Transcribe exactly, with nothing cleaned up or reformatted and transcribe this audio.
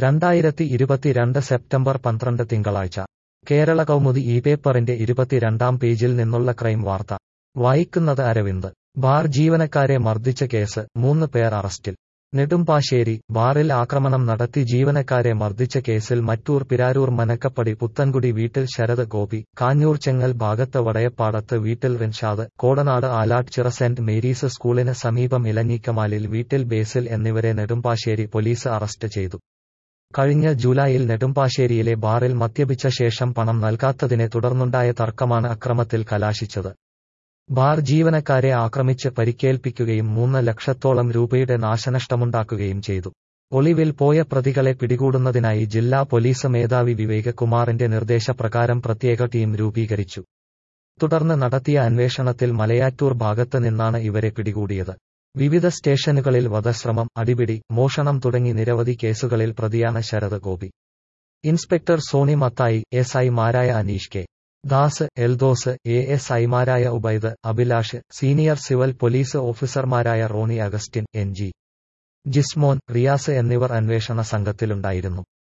രണ്ടായിരത്തി ഇരുപത്തിരണ്ട് സെപ്റ്റംബർ പന്ത്രണ്ട് തിങ്കളാഴ്ച കേരള കൗമുദി ഈ പേപ്പറിന്റെ ഇരുപത്തിരണ്ടാം പേജിൽ നിന്നുള്ള ക്രൈം വാർത്ത വായിക്കുന്നത് അരവിന്ദ്. ബാർ ജീവനക്കാരെ മർദ്ദിച്ച കേസ്, മൂന്ന് പേർ അറസ്റ്റിൽ. നെടുമ്പാശ്ശേരി ബാറിൽ ആക്രമണം നടത്തി ജീവനക്കാരെ മർദ്ദിച്ച കേസിൽ മറ്റൂർ പിരാരൂർ മനക്കപ്പടി പുത്തൻകുടി വീട്ടിൽ ശരത് ഗോപി, കാഞ്ഞൂർ ചെങ്ങൽ ഭാഗത്ത് വടയപ്പാടത്ത് വീട്ടിൽ റിൻഷാദ്, കോടനാട് ആലാട്ട്ച്ചിറ സെന്റ് മേരീസ് സ്കൂളിന് സമീപം ഇലഞ്ഞിക്കമാലിൽ വീട്ടിൽ ബേസിൽ എന്നിവരെ നെടുമ്പാശ്ശേരി പോലീസ് അറസ്റ്റ് ചെയ്തു. കഴിഞ്ഞ ജൂലൈയിൽ നെടുമ്പാശ്ശേരിയിലെ ബാറിൽ മദ്യപിച്ച ശേഷം പണം നൽകാത്തതിനെ തുടർന്നുണ്ടായ തർക്കമാണ് അക്രമത്തിൽ കലാശിച്ചത്. ബാർ ജീവനക്കാരെ ആക്രമിച്ച് പരിക്കേൽപ്പിക്കുകയും മൂന്ന് ലക്ഷത്തോളം രൂപയുടെ നാശനഷ്ടമുണ്ടാക്കുകയും ചെയ്തു. ഒളിവിൽ പോയ പ്രതികളെ പിടികൂടുന്നതിനായി ജില്ലാ പോലീസ് മേധാവി വിവേക് കുമാറിന്റെ നിർദ്ദേശപ്രകാരം പ്രത്യേക ടീം രൂപീകരിച്ചു. തുടർന്ന് നടത്തിയ അന്വേഷണത്തിൽ മലയാറ്റൂർ ഭാഗത്ത് നിന്നാണ് ഇവരെ പിടികൂടിയത്. വിവിധ സ്റ്റേഷനുകളിൽ വധശ്രമം, അടിപിടി, മോഷണം തുടങ്ങി നിരവധി കേസുകളിൽ പ്രതിയാണ് ശരത് ഗോപി. ഇൻസ്പെക്ടർ സോണി മത്തായി, എസ് ഐമാരായ Aneesh K Das, Eldhose, A S ഐമാരായ Ubaid, Abhilash, senior civil police ഓഫീസർമാരായ റോണി അഗസ്റ്റിൻ, എൻ ജി ജിസ്മോൻ, റിയാസ് എന്നിവർ അന്വേഷണ സംഘത്തിലുണ്ടായിരുന്നു.